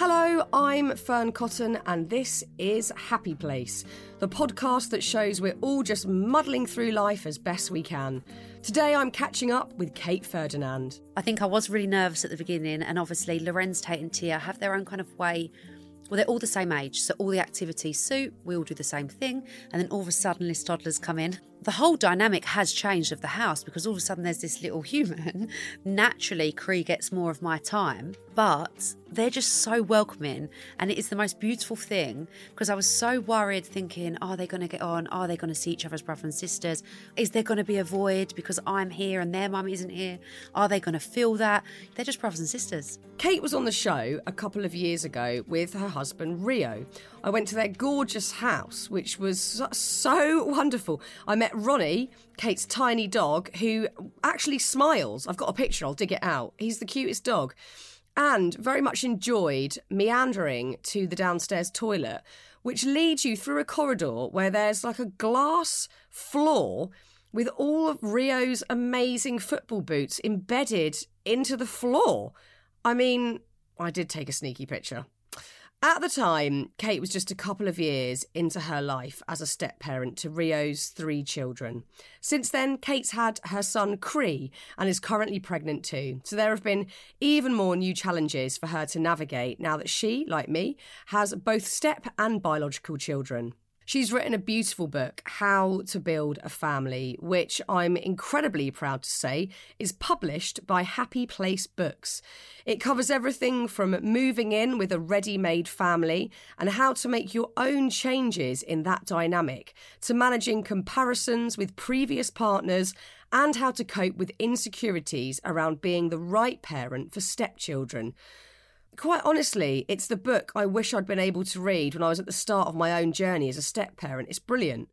Hello, I'm Fern Cotton and this is Happy Place, the podcast that shows we're all just muddling through life as best we can. Today I'm catching up with Kate Ferdinand. I think I was really nervous at the beginning, and obviously Lorenz, Tate and Tia have their own kind of way. Well, they're all the same age, so all the activities suit, we all do the same thing, and then all of a sudden Liz toddlers come in. The whole dynamic has changed of the house because all of a sudden there's this little human. Naturally, Cree gets more of my time, but they're just so welcoming, and it is the most beautiful thing because I was so worried thinking, are they going to get on? Are they going to see each other as brothers and sisters? Is there going to be a void because I'm here and their mum isn't here? Are they going to feel that? They're just brothers and sisters. Kate was on the show a couple of years ago with her husband Rio. I went to their gorgeous house, which was so wonderful. I met Ronnie, Kate's tiny dog, who actually smiles. I've got a picture, I'll dig it out. He's the cutest dog. And very much enjoyed meandering to the downstairs toilet, which leads you through a corridor where there's like a glass floor with all of Rio's amazing football boots embedded into the floor. I mean, I did take a sneaky picture. At the time, Kate was just a couple of years into her life as a step-parent to Rio's 3 children. Since then, Kate's had her son Cree and is currently pregnant too. So there have been even more new challenges for her to navigate now that she, like me, has both step and biological children. She's written a beautiful book, How to Build a Family, which I'm incredibly proud to say is published by Happy Place Books. It covers everything from moving in with a ready-made family and how to make your own changes in that dynamic, to managing comparisons with previous partners and how to cope with insecurities around being the right parent for stepchildren. Quite honestly, it's the book I wish I'd been able to read when I was at the start of my own journey as a step-parent. It's brilliant.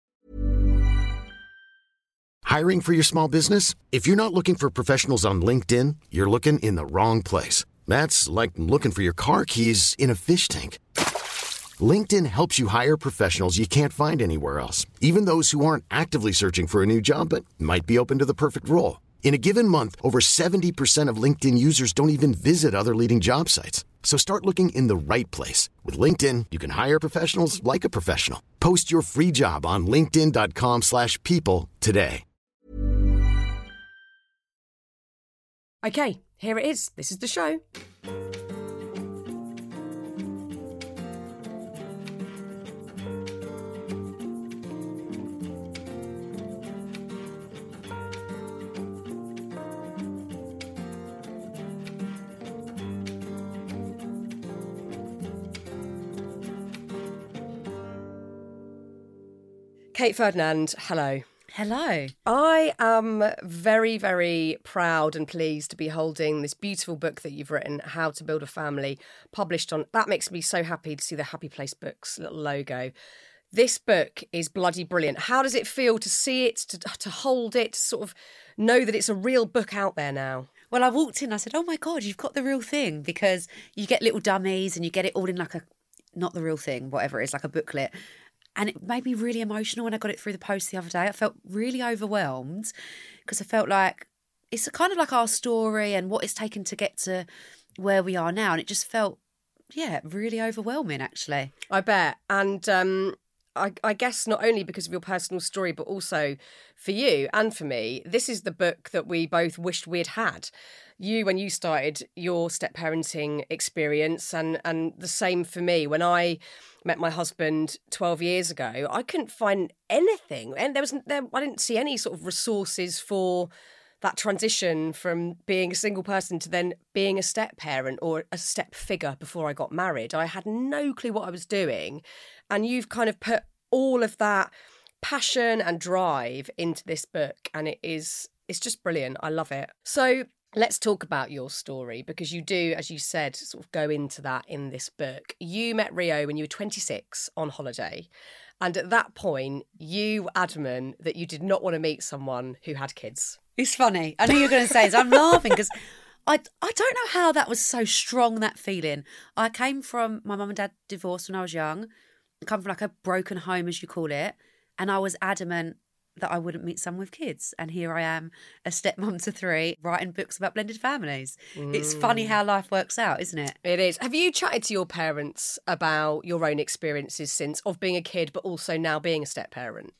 Hiring for your small business? If you're not looking for professionals on LinkedIn, you're looking in the wrong place. That's like looking for your car keys in a fish tank. LinkedIn helps you hire professionals you can't find anywhere else, even those who aren't actively searching for a new job but might be open to the perfect role. In a given month, over 70% of LinkedIn users don't even visit other leading job sites. So start looking in the right place. With LinkedIn, you can hire professionals like a professional. Post your free job on linkedin.com/people today. Okay, here it is. This is the show. Kate Ferdinand, hello. Hello. I am very, very proud and pleased to be holding this beautiful book that you've written, How to Build a Family, published on... That makes me so happy to see the Happy Place Books little logo. This book is bloody brilliant. How does it feel to see it, to hold it, to sort of know that it's a real book out there now? Well, I walked in, I said, oh my God, you've got the real thing, because you get little dummies and you get it all in like a, not the real thing, whatever it is, like a booklet. And it made me really emotional when I got it through the post the other day. I felt really overwhelmed because I felt like it's kind of like our story and what it's taken to get to where we are now. And it just felt, really overwhelming, actually. I bet. And I guess not only because of your personal story, but also for you and for me, this is the book that we both wished we'd had. You, when you started your step-parenting experience, and the same for me. When I met my husband 12 years ago, I couldn't find anything. And I didn't see any sort of resources for that transition from being a single person to then being a step-parent or a step figure before I got married. I had no clue what I was doing. And you've kind of put all of that passion and drive into this book. And it's just brilliant. I love it. So let's talk about your story, because you do, as you said, sort of go into that in this book. You met Rio when you were 26 on holiday. And at that point, you were adamant that you did not want to meet someone who had kids. It's funny. I know you're going to say this. I'm laughing because I don't know how that was so strong, that feeling. I came from, my mum and dad divorced when I was young. I come from like a broken home, as you call it. And I was adamant that I wouldn't meet someone with kids. And here I am, a stepmom to 3, writing books about blended families. It's funny how life works out, isn't it? It is. Have you chatted to your parents about your own experiences since of being a kid, but also now being a step-parent?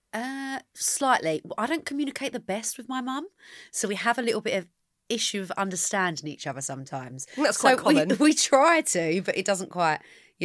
Slightly. I don't communicate the best with my mum, so we have a little bit of issue of understanding each other sometimes. I think that's quite common. We try to, but it doesn't quite,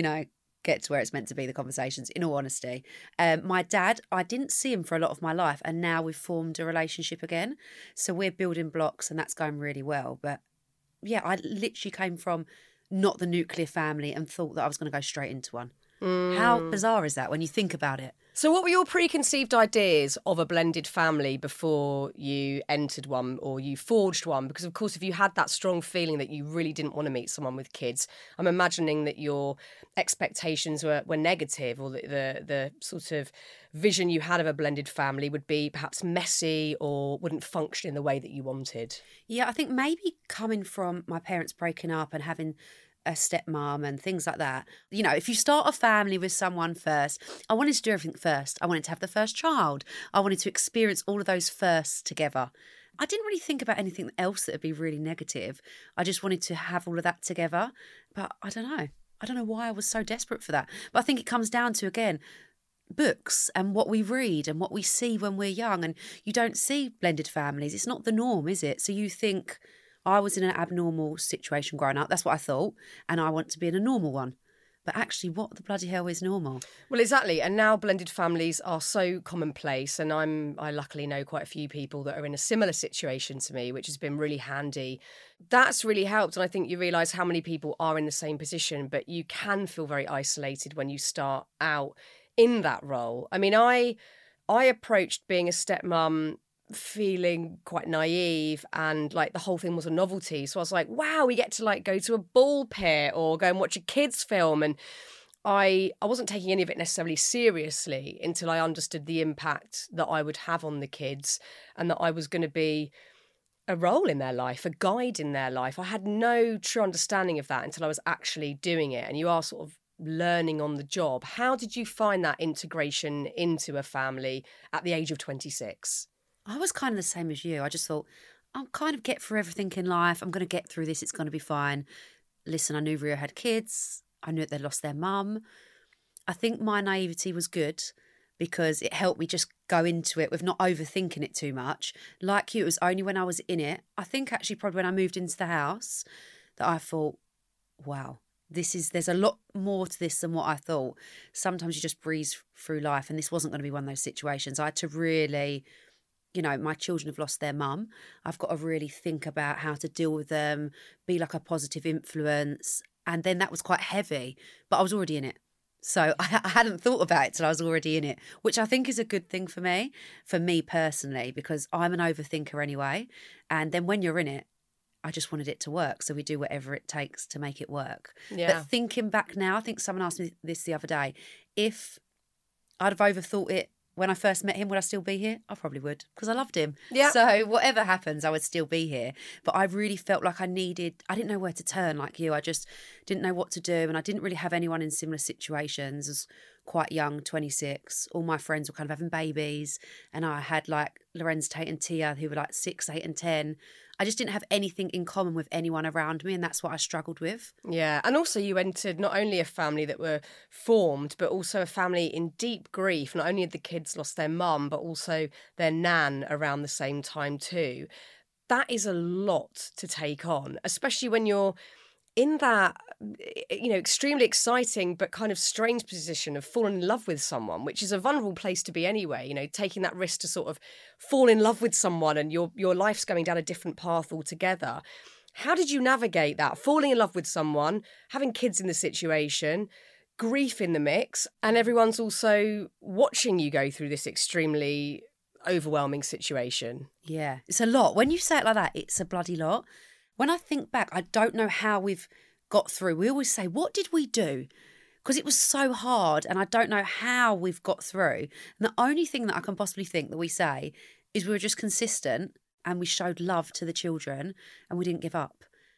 get to where it's meant to be, the conversations, in all honesty. My dad, I didn't see him for a lot of my life, and now we've formed a relationship again. So we're building blocks and that's going really well. But yeah, I literally came from not the nuclear family and thought that I was going to go straight into one. How bizarre is that when you think about it? So what were your preconceived ideas of a blended family before you entered one or you forged one? Because, of course, if you had that strong feeling that you really didn't want to meet someone with kids, I'm imagining that your expectations were negative, or the sort of vision you had of a blended family would be perhaps messy or wouldn't function in the way that you wanted. Yeah, I think maybe coming from my parents breaking up and having a stepmom and things like that. If you start a family with someone first, I wanted to do everything first. I wanted to have the first child. I wanted to experience all of those firsts together. I didn't really think about anything else that would be really negative. I just wanted to have all of that together. But I don't know. I don't know why I was so desperate for that. But I think it comes down to, again, books and what we read and what we see when we're young. And you don't see blended families. It's not the norm, is it? So you think, I was in an abnormal situation growing up. That's what I thought. And I want to be in a normal one. But actually, what the bloody hell is normal? Well, exactly. And now blended families are so commonplace. And I luckily know quite a few people that are in a similar situation to me, which has been really handy. That's really helped. And I think you realise how many people are in the same position, but you can feel very isolated when you start out in that role. I mean, I approached being a stepmum feeling quite naive, and like the whole thing was a novelty. So I was like, wow, we get to like go to a ball pit or go and watch a kids film. And I wasn't taking any of it necessarily seriously until I understood the impact that I would have on the kids, and that I was going to be a role in their life, a guide in their life. I had no true understanding of that until I was actually doing it. And you are sort of learning on the job. How did you find that integration into a family at the age of 26? I was kind of the same as you. I just thought, I'll kind of get through everything in life. I'm going to get through this. It's going to be fine. Listen, I knew Rio had kids. I knew that they lost their mum. I think my naivety was good because it helped me just go into it with not overthinking it too much. Like you, it was only when I was in it, I think actually probably when I moved into the house, that I thought, wow, there's a lot more to this than what I thought. Sometimes you just breeze through life, and this wasn't going to be one of those situations. I had to really... my children have lost their mum. I've got to really think about how to deal with them, be like a positive influence. And then that was quite heavy, but I was already in it. So I hadn't thought about it till I was already in it, which I think is a good thing for me personally, because I'm an overthinker anyway. And then when you're in it, I just wanted it to work. So we do whatever it takes to make it work. Yeah. But thinking back now, I think someone asked me this the other day, if I'd have overthought it when I first met him, would I still be here? I probably would, because I loved him. Yeah. So whatever happens, I would still be here. But I really felt like I didn't know where to turn like you. I just didn't know what to do. And I didn't really have anyone in similar situations. I was quite young, 26. All my friends were kind of having babies. And I had like Lorenz, Tate and Tia, who were like 6, 8 and 10. I just didn't have anything in common with anyone around me, and that's what I struggled with. Yeah, and also you entered not only a family that were formed, but also a family in deep grief. Not only had the kids lost their mum, but also their nan around the same time too. That is a lot to take on, especially when you're in that, extremely exciting but kind of strange position of falling in love with someone, which is a vulnerable place to be anyway, taking that risk to sort of fall in love with someone and your life's going down a different path altogether. How did you navigate that? Falling in love with someone, having kids in the situation, grief in the mix, and everyone's also watching you go through this extremely overwhelming situation. Yeah, it's a lot. When you say it like that, it's a bloody lot. When I think back, I don't know how we've got through. We always say, what did we do? Because it was so hard, and I don't know how we've got through. And the only thing that I can possibly think that we say is we were just consistent, and we showed love to the children, and we didn't give up.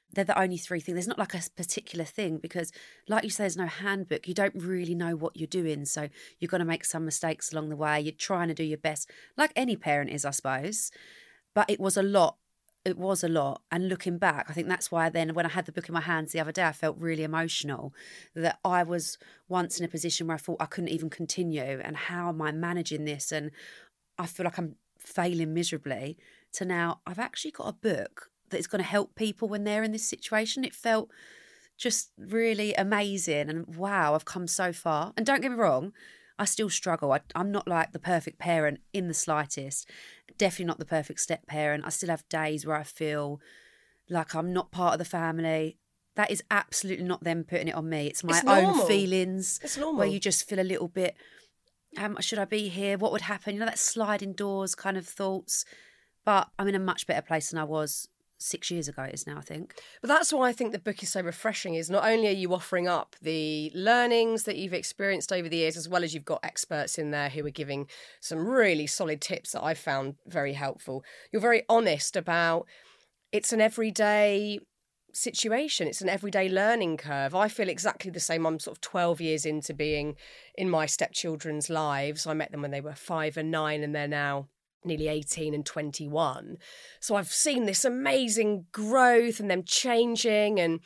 they're the only three things. There's not like a particular thing because, like you say, there's no handbook. You don't really know what you're doing. So you're going to make some mistakes along the way. You're trying to do your best, like any parent is, I suppose. But it was a lot. It was a lot. And looking back, I think that's why then when I had the book in my hands the other day, I felt really emotional that I was once in a position where I thought I couldn't even continue. And how am I managing this? And I feel like I'm failing miserably, to now I've actually got a book that is going to help people when they're in this situation. It felt just really amazing. And wow, I've come so far. And don't get me wrong, I still struggle. I'm not like the perfect parent in the slightest. Definitely not the perfect step parent. I still have days where I feel like I'm not part of the family. That is absolutely not them putting it on me. It's my own feelings. It's normal. Where you just feel a little bit, how much should I be here? What would happen? You know, that sliding doors kind of thoughts. But I'm in a much better place than I was 6 years ago it is now, I think. But that's why I think the book is so refreshing, is not only are you offering up the learnings that you've experienced over the years, as well as you've got experts in there who are giving some really solid tips that I've found very helpful. You're very honest about it's an everyday situation. It's an everyday learning curve. I feel exactly the same. I'm sort of 12 years into being in my stepchildren's lives. I met them when they were 5 and 9 and they're now nearly 18 and 21. So I've seen this amazing growth and them changing, and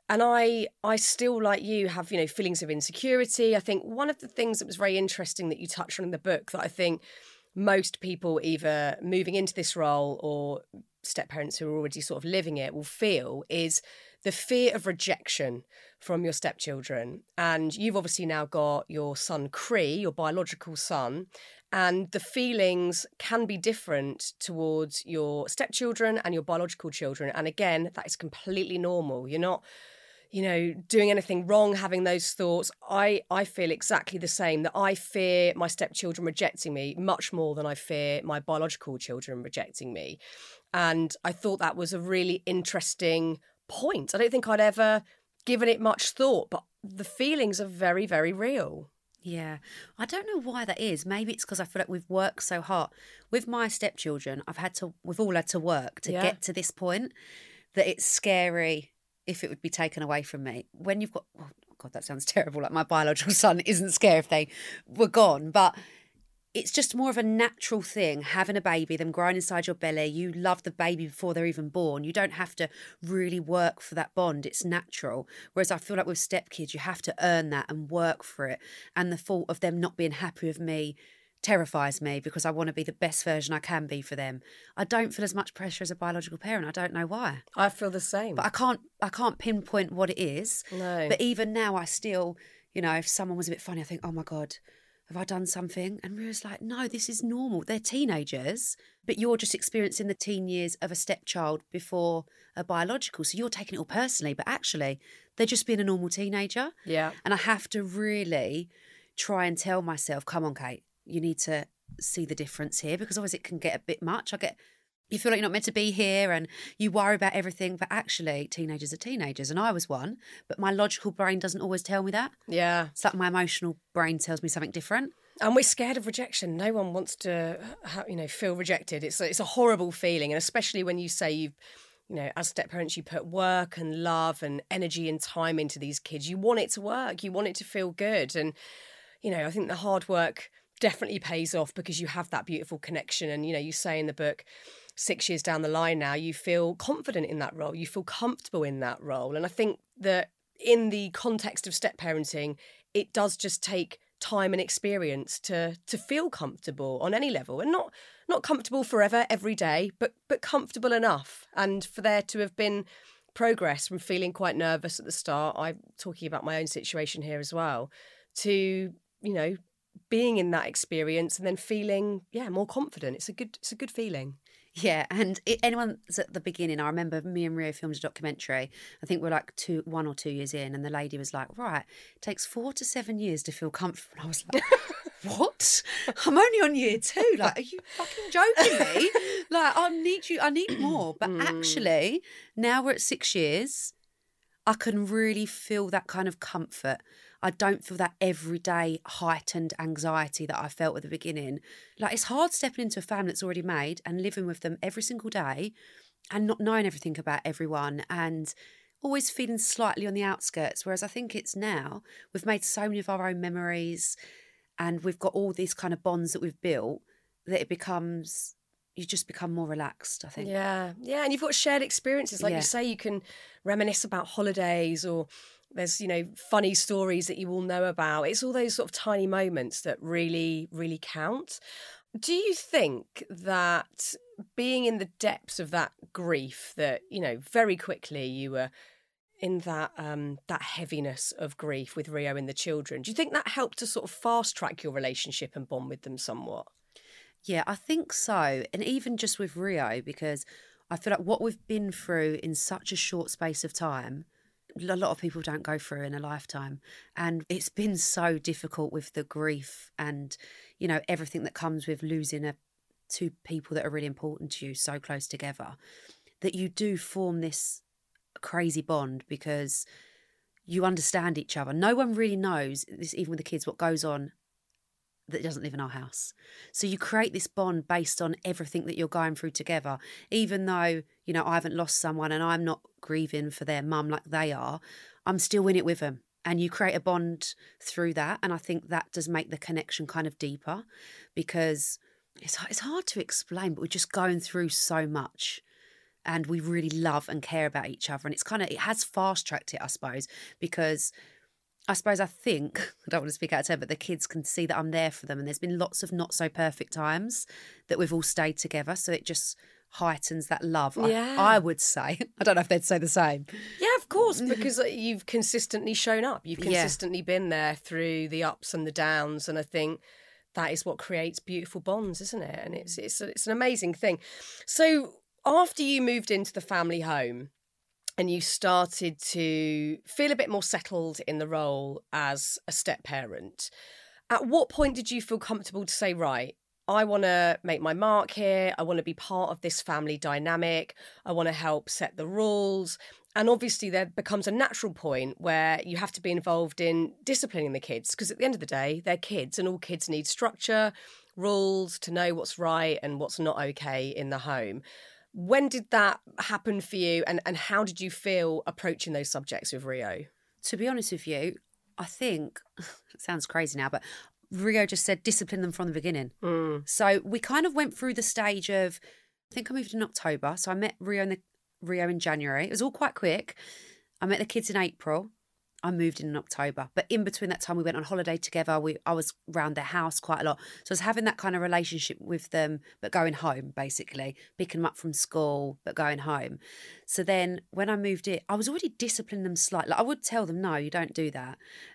I still, like you, have, you know, feelings of insecurity. I think one of the things that was very interesting that you touched on in the book that I think most people either moving into this role or step parents who are already sort of living it will feel is the fear of rejection from your stepchildren. And you've obviously now got your son Cree, your biological son, and the feelings can be different towards your stepchildren and your biological children. And again, that is completely normal. You're not, you know, doing anything wrong having those thoughts. I feel exactly the same, that I fear my stepchildren rejecting me much more than I fear my biological children rejecting me. And I thought that was a really interesting point. I don't think I'd ever given it much thought, but the feelings are very, very real. Yeah, I don't know why that is. Maybe it's because I feel like we've worked so hard. With my stepchildren, we've all had to work to get to this point, that it's scary if it would be taken away from me. When you've got, oh God, that sounds terrible. Like my biological son isn't scared if they were gone, but it's just more of a natural thing, having a baby, them growing inside your belly. You love the baby before they're even born. You don't have to really work for that bond. It's natural. Whereas I feel like with stepkids, you have to earn that and work for it. And the thought of them not being happy with me terrifies me, because I want to be the best version I can be for them. I don't feel as much pressure as a biological parent. I don't know why. I feel the same. But I can't pinpoint what it is. No. But even now I still, you know, if someone was a bit funny, I think, oh my God, have I done something? And Ria's like, no, this is normal. They're teenagers, but you're just experiencing the teen years of a stepchild before a biological. So you're taking it all personally, but actually they're just being a normal teenager. Yeah. And I have to really try and tell myself, come on, Kate, you need to see the difference here, because otherwise it can get a bit much. You feel like you're not meant to be here and you worry about everything, but actually teenagers are teenagers, and I was one, but my logical brain doesn't always tell me that. Yeah. It's like my emotional brain tells me something different. And we're scared of rejection. No one wants to, feel rejected. It's a horrible feeling, and especially when you say you know, as step parents, you put work and love and energy and time into these kids. You want it to work. You want it to feel good. And, you know, I think the hard work definitely pays off, because you have that beautiful connection. And, you know, you say in the book, 6 years down the line now, you feel confident in that role. You feel comfortable in that role. And I think that in the context of step parenting, it does just take time and experience to feel comfortable on any level, and not comfortable forever every day, but comfortable enough. And for there to have been progress from feeling quite nervous at the start, I'm talking about my own situation here as well, to, you know, being in that experience and then feeling, more confident. It's a good feeling. Yeah, and anyone's at the beginning, I remember me and Rio filmed a documentary. I think we're like 1 or 2 years in, and the lady was like, right, it takes 4 to 7 years to feel comfortable. And I was like, what? I'm only on year 2. Like, are you fucking joking me? Like, I need more. But actually, now we're at 6 years, I can really feel that kind of comfort. I don't feel that everyday heightened anxiety that I felt at the beginning. Like, it's hard stepping into a family that's already made and living with them every single day and not knowing everything about everyone and always feeling slightly on the outskirts. Whereas I think it's now, we've made so many of our own memories and we've got all these kind of bonds that we've built that you just become more relaxed, I think. Yeah, and you've got shared experiences. Like you say, you can reminisce about holidays, or there's, funny stories that you all know about. It's all those sort of tiny moments that really, really count. Do you think that being in the depths of that grief, that, very quickly you were in that heaviness of grief with Rio and the children, do you think that helped to sort of fast track your relationship and bond with them somewhat? Yeah, I think so. And even just with Rio, because I feel like what we've been through in such a short space of time, a lot of people don't go through in a lifetime. And it's been so difficult with the grief and, everything that comes with losing two people that are really important to you so close together, that you do form this crazy bond because you understand each other. No one really knows, this even with the kids, what goes on that doesn't live in our house. So you create this bond based on everything that you're going through together. Even though, I haven't lost someone and I'm not grieving for their mum like they are, I'm still in it with them. And you create a bond through that. And I think that does make the connection kind of deeper, because it's hard to explain, but we're just going through so much and we really love and care about each other. And it has fast tracked it, I suppose, because I think, I don't want to speak out of turn, but the kids can see that I'm there for them. And there's been lots of not so perfect times that we've all stayed together. So it just heightens that love, I would say. I don't know if they'd say the same. Yeah, of course, because you've consistently shown up. You've consistently been there through the ups and the downs. And I think that is what creates beautiful bonds, isn't it? And it's an amazing thing. So after you moved into the family home, and you started to feel a bit more settled in the role as a step-parent, at what point did you feel comfortable to say, right, I want to make my mark here, I want to be part of this family dynamic, I want to help set the rules? And obviously there becomes a natural point where you have to be involved in disciplining the kids, because at the end of the day, they're kids and all kids need structure, rules, to know what's right and what's not okay in the home. When did that happen for you, and how did you feel approaching those subjects with Rio? To be honest with you, I think, it sounds crazy now, but Rio just said discipline them from the beginning. So we kind of went through the stage of, I think I moved in October, so I met Rio in January. It was all quite quick. I met the kids in April. I moved in October. But in between that time, we went on holiday together. I was around their house quite a lot. So I was having that kind of relationship with them, but going home, basically. Picking them up from school, but going home. So then when I moved in, I was already disciplining them slightly. I would tell them, no, you don't do that.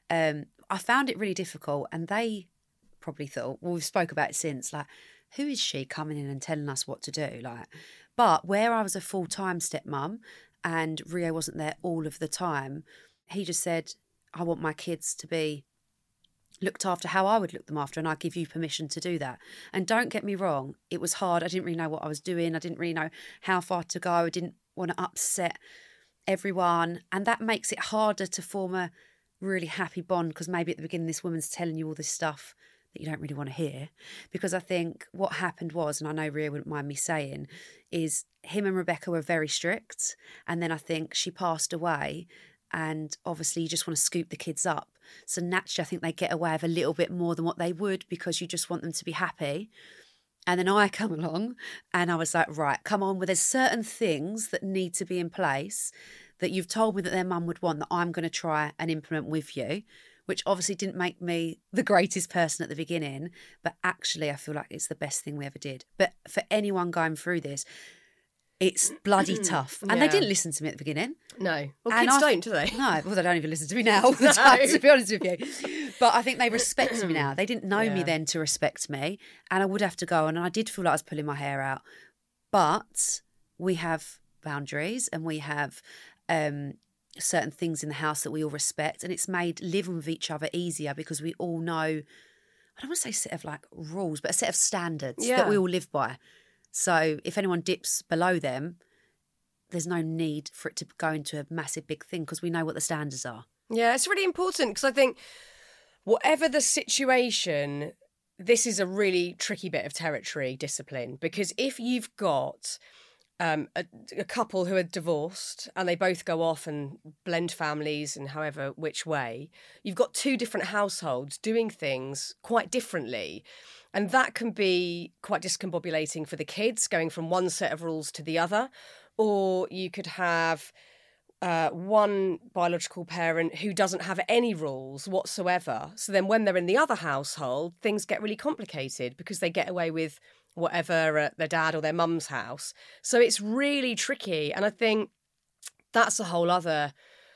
I found it really difficult. And they probably thought, well, we've spoke about it since, like, who is she coming in and telling us what to do? But where I was a full-time stepmom and Rio wasn't there all of the time, he just said, I want my kids to be looked after how I would look them after, and I give you permission to do that. And don't get me wrong, it was hard. I didn't really know what I was doing. I didn't really know how far to go. I didn't want to upset everyone. And that makes it harder to form a really happy bond, because maybe at the beginning this woman's telling you all this stuff that you don't really want to hear. Because I think what happened was, and I know Ria wouldn't mind me saying, is him and Rebecca were very strict. And then I think she passed away. And obviously you just want to scoop the kids up. So naturally, I think they get away with a little bit more than what they would, because you just want them to be happy. And then I come along and I was like, right, come on. Well, there's certain things that need to be in place that you've told me that their mum would want, that I'm going to try and implement with you, which obviously didn't make me the greatest person at the beginning. But actually, I feel like it's the best thing we ever did. But for anyone going through this, it's bloody tough. And they didn't listen to me at the beginning. No. Well, kids don't, do they? No. Well, they don't even listen to me now all the time, to be honest with you. But I think they respect me now. They didn't know me then to respect me. And I would have to go on. And I did feel like I was pulling my hair out. But we have boundaries and we have certain things in the house that we all respect. And it's made living with each other easier, because we all know, I don't want to say set of like rules, but a set of standards that we all live by. So if anyone dips below them, there's no need for it to go into a massive big thing, because we know what the standards are. Yeah, it's really important, because I think whatever the situation, this is a really tricky bit of territory, discipline, because if you've got a couple who are divorced and they both go off and blend families in however which way, you've got two different households doing things quite differently. And that can be quite discombobulating for the kids, going from one set of rules to the other. Or you could have one biological parent who doesn't have any rules whatsoever. So then when they're in the other household, things get really complicated because they get away with whatever at their dad or their mum's house. So it's really tricky. And I think that's a whole other,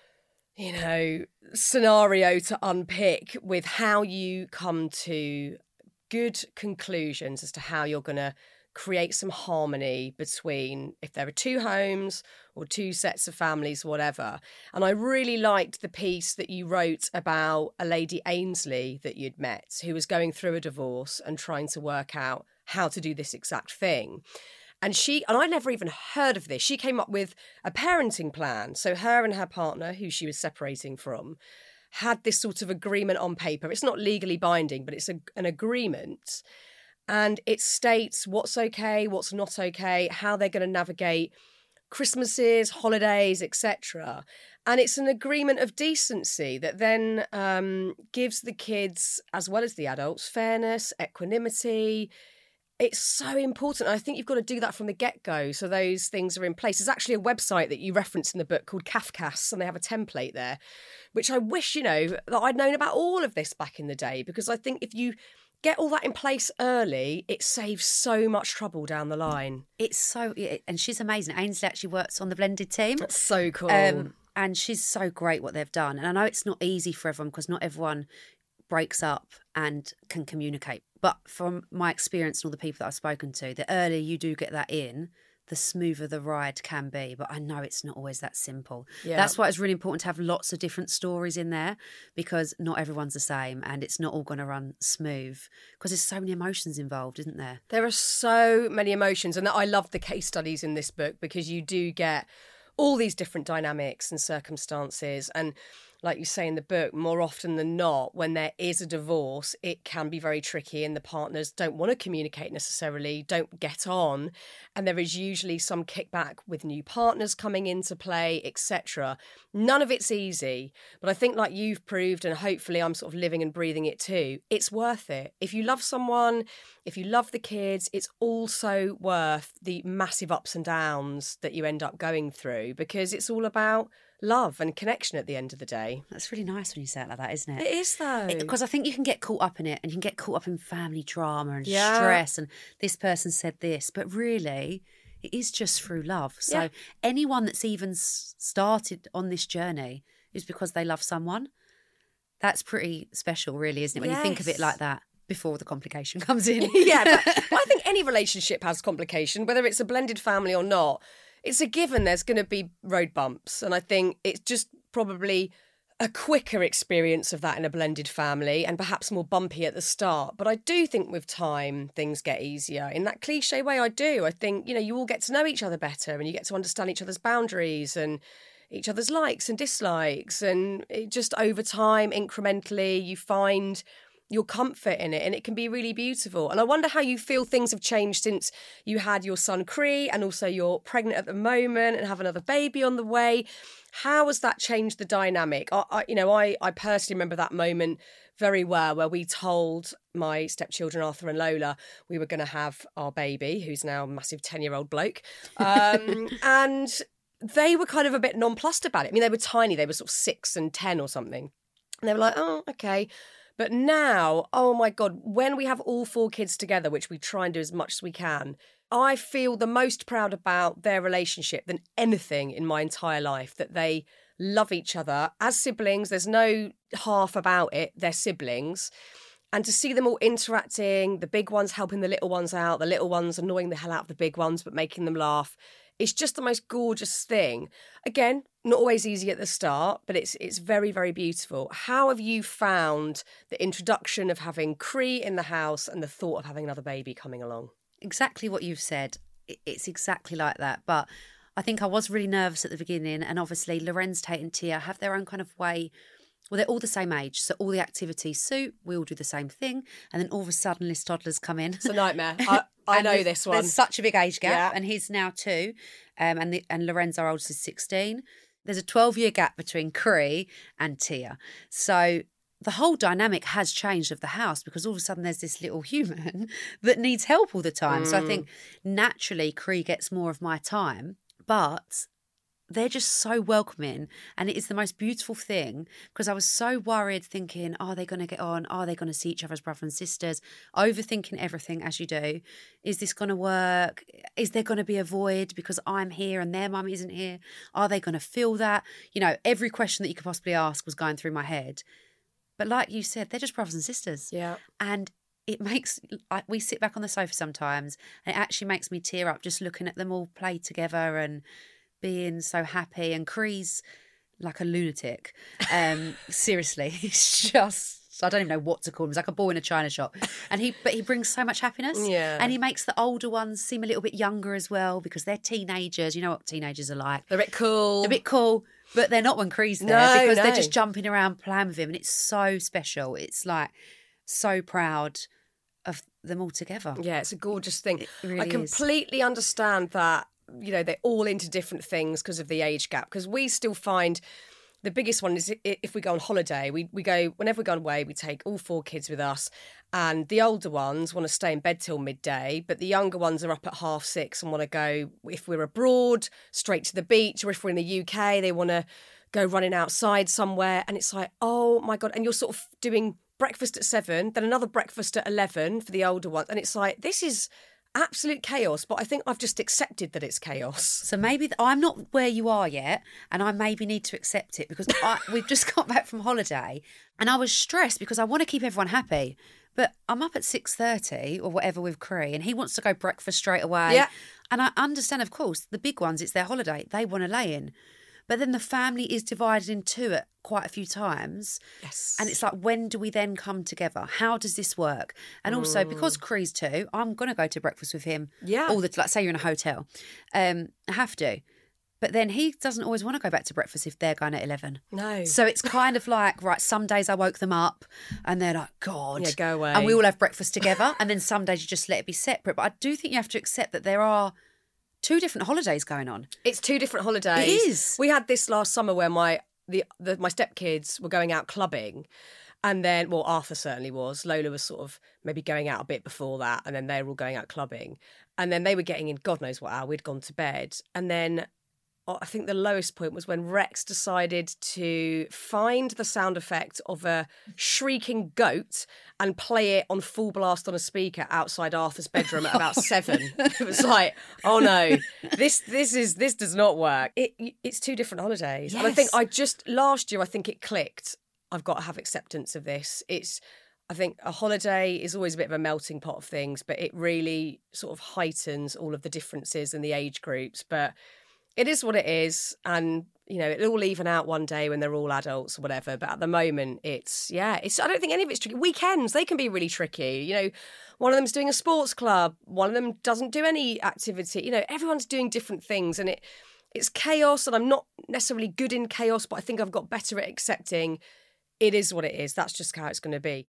scenario to unpick with how you come to good conclusions as to how you're going to create some harmony between if there are two homes or two sets of families, whatever. And I really liked the piece that you wrote about a lady Ainsley that you'd met who was going through a divorce and trying to work out how to do this exact thing. And I never even heard of this. She came up with a parenting plan. So her and her partner, who she was separating from, had this sort of agreement on paper. It's not legally binding, but it's an agreement. And it states what's okay, what's not okay, how they're going to navigate Christmases, holidays, etc. And it's an agreement of decency that then gives the kids, as well as the adults, fairness, equanimity. It's so important. I think you've got to do that from the get-go so those things are in place. There's actually a website that you reference in the book called Kafkas, and they have a template there, which I wish, that I'd known about all of this back in the day, because I think if you get all that in place early, it saves so much trouble down the line. And she's amazing. Ainsley actually works on the blended team. That's so cool. And she's so great what they've done. And I know it's not easy for everyone because not everyone breaks up and can communicate. But from my experience and all the people that I've spoken to, the earlier you do get that in, the smoother the ride can be. But I know it's not always that simple. Yeah. That's why it's really important to have lots of different stories in there, because not everyone's the same and it's not all going to run smooth because there's so many emotions involved, isn't there? There are so many emotions. And I love the case studies in this book because you do get all these different dynamics and circumstances. And like you say in the book, more often than not, when there is a divorce, it can be very tricky and the partners don't want to communicate necessarily, don't get on. And there is usually some kickback with new partners coming into play, etc. None of it's easy. But I think like you've proved, and hopefully I'm sort of living and breathing it too, it's worth it. If you love someone, if you love the kids, it's also worth the massive ups and downs that you end up going through, because it's all about love and connection at the end of the day. That's really nice when you say it like that, isn't it? It is, though. Because I think you can get caught up in it and you can get caught up in family drama and stress and this person said this. But really, it is just through love. So anyone that's even started on this journey is because they love someone. That's pretty special, really, isn't it? When you think of it like that. Before the complication comes in. But I think any relationship has complication, whether it's a blended family or not. It's a given there's going to be road bumps. And I think it's just probably a quicker experience of that in a blended family and perhaps more bumpy at the start. But I do think with time, things get easier. In that cliche way, I do. I think, you all get to know each other better and you get to understand each other's boundaries and each other's likes and dislikes. And it just over time, incrementally, you find your comfort in it, and it can be really beautiful. And I wonder how you feel things have changed since you had your son Cree, and also you're pregnant at the moment and have another baby on the way. How has that changed the dynamic? I personally remember that moment very well, where we told my stepchildren Arthur and Lola we were going to have our baby, who's now a massive 10-year-old bloke, and they were kind of a bit nonplussed about it. I mean, they were tiny; they were sort of 6 and 10 or something, and they were like, "Oh, okay." But now, oh my God, when we have all 4 kids together, which we try and do as much as we can, I feel the most proud about their relationship than anything in my entire life, that they love each other as siblings. There's no half about it. They're siblings. And to see them all interacting, the big ones helping the little ones out, the little ones annoying the hell out of the big ones, but making them laugh. It's just the most gorgeous thing. Again, not always easy at the start, but it's very, very beautiful. How have you found the introduction of having Cree in the house and the thought of having another baby coming along? Exactly what you've said. It's exactly like that. But I think I was really nervous at the beginning. And obviously, Lorenz Tate and Tia have their own kind of way. well, they're all the same age, so all the activities suit. We all do the same thing, and then all of a sudden, this toddlers come in. It's a nightmare. I know this one. There's such a big age gap, Yeah. and he's now 2, and Lorenz, our oldest, is 16. There's a 12-year gap between Cree and Tia, so the whole dynamic has changed of the house because all of a sudden there's this little human that needs help all the time. So I think naturally Cree gets more of my time, but they're just so welcoming, and it is the most beautiful thing because I was so worried thinking, are they going to get on? Are they going to see each other as brothers and sisters? Overthinking everything as you do. Is this going to work? Is there going to be a void because I'm here and their mum isn't here? Are they going to feel that? You know, every question that you could possibly ask was going through my head. But like you said, they're just brothers and sisters. Yeah. And it makes, we sit back on the sofa sometimes and it actually makes me tear up just looking at them all play together and being so happy. And Cree's like a lunatic. Seriously, he's just, I don't even know what to call him. He's like a boy in a china shop. But he brings so much happiness. Yeah. And he makes the older ones seem a little bit younger as well because they're teenagers. You know what teenagers are like. They're a bit cool. They're a bit cool, but they're not when Cree's there No, because no. they're just jumping around playing with him. And it's so special. It's like so proud of them all together. Yeah, it's a gorgeous thing. It really I is. completely understand that, you know, they're all into different things because of the age gap. Because we still find the biggest one is if we go on holiday, we go, whenever we go away, we take all 4 kids with us. And the older ones want to stay in bed till midday, but the younger ones are up at 6:30 and want to go, if we're abroad, straight to the beach, or if we're in the UK, they want to go running outside somewhere. And it's like, oh my God. And you're sort of doing breakfast at 7, then another breakfast at 11 for the older ones. And it's like, this is absolute chaos, but I think I've just accepted that it's chaos. So maybe I'm not where you are yet, and I maybe need to accept it because we've just got back from holiday and I was stressed because I want to keep everyone happy. But I'm up at 6:30 or whatever with Cree and he wants to go breakfast straight away. Yeah. And I understand, of course, the big ones, it's their holiday. They want to lay in. But then the family is divided in 2 at quite a few times. Yes. And it's like, when do we then come together? How does this work? And also, because Cree's 2, I'm going to go to breakfast with him. Yeah. Like, say you're in a hotel. I have to. But then he doesn't always want to go back to breakfast if they're going at 11. No. So it's kind of like, right, some days I woke them up and they're like, God. Yeah, go away. And we all have breakfast together. And then some days you just let it be separate. But I do think you have to accept that there are 2 different holidays going on. It's 2 different holidays. It is. We had this last summer where my stepkids were going out clubbing. And then, well, Arthur certainly was. Lola was sort of maybe going out a bit before that. And then they were all going out clubbing. And then they were getting in God knows what hour. We'd gone to bed. And then I think the lowest point was when Rex decided to find the sound effect of a shrieking goat and play it on full blast on a speaker outside Arthur's bedroom at about 7. It was like, oh no, this does not work. It's 2 different holidays. Yes. And I think last year, I think it clicked. I've got to have acceptance of this. I think a holiday is always a bit of a melting pot of things, but it really sort of heightens all of the differences in the age groups. But it is what it is, and you know it'll all even out one day when they're all adults or whatever. But at the moment, I don't think any of it's tricky. Weekends, they can be really tricky. You know, one of them's doing a sports club, one of them doesn't do any activity. You know, everyone's doing different things, and it's chaos. And I'm not necessarily good in chaos, but I think I've got better at accepting it is what it is. That's just how it's going to be.